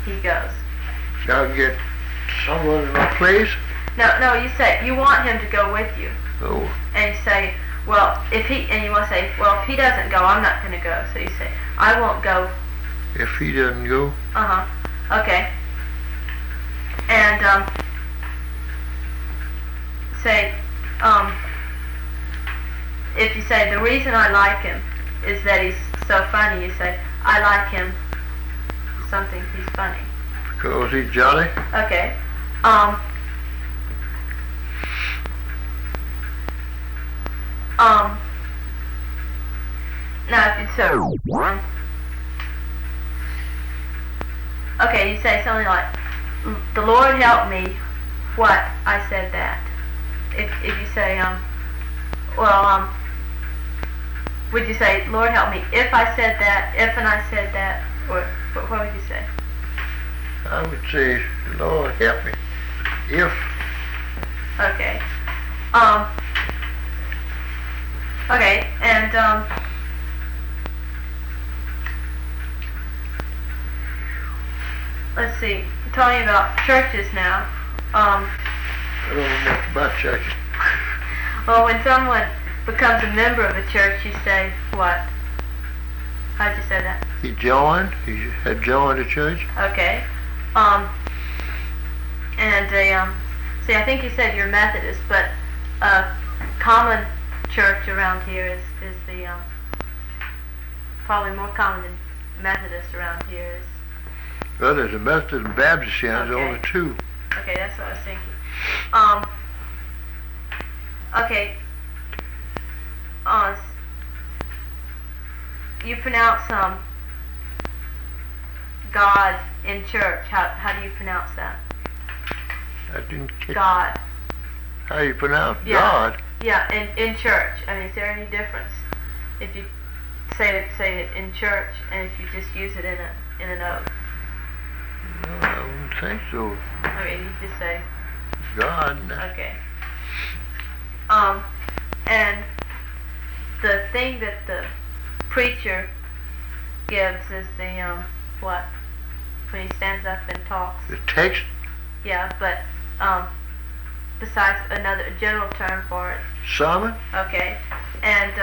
he goes. I'll get someone in my place. No, you say you want him to go with you. Oh. And you say, well, and you want to say, well, if he doesn't go, I'm not going to go. So you say, I won't go. If he doesn't go. Okay. And say, if you say the reason I like him is that he's so funny, you say, I like him something, he's funny. Because he's jolly? Okay. Now if you say, okay, you say something like, the Lord help me, what? I said that. If you say, would you say, Lord help me, if I said that, if and I said that, or what would you say? I would say, Lord help me, if. Okay. Okay, and, let's see, tell me about churches now. I don't know much about churches. Well, when someone becomes a member of a church, you say what? How'd you say that? He had joined the church. Okay. See, I think you said you're Methodist, but a common church around here is the, probably more common than Methodist around here is. Well, there's a Methodist and Baptist here, there's only two. Okay, that's what I was thinking. Okay. You pronounce God in church. How do you pronounce that? I didn't catch God. How you pronounce God? Yeah, in church. I mean, is there any difference if you say it in church and if you just use it in an oath? No, I wouldn't think so. I mean, you just say God. Okay. And the thing that the preacher gives is the what? When he stands up and talks. The text? Yeah, but besides another general term for it. Sermon? Okay. And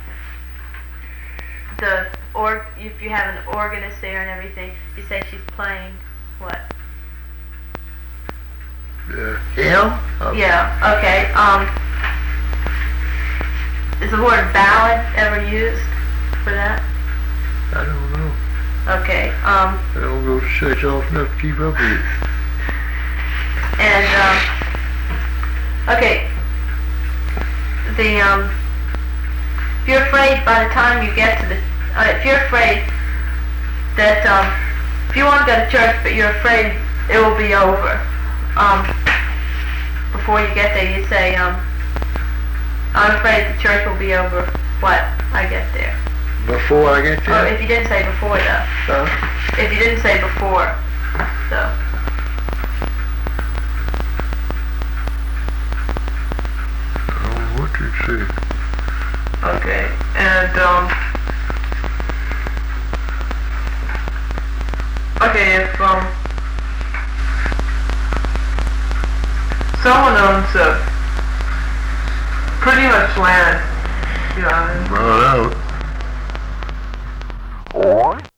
if you have an organist there and everything, you say she's playing what? The hymn? Okay. Yeah, okay. Is the word ballad ever used for that? I don't know. Okay. I don't go to church often enough to keep up with it. And okay. If you're afraid by the time you get to if you're afraid that if you want to go to church but you're afraid it will be over, before you get there you say, I'm afraid the church will be over what I get there. Before I get there? Oh, if you didn't say before though. Huh? If you didn't say before, so. Oh, what did you say? Okay, and okay, if someone owns pretty much land, Brought out. Or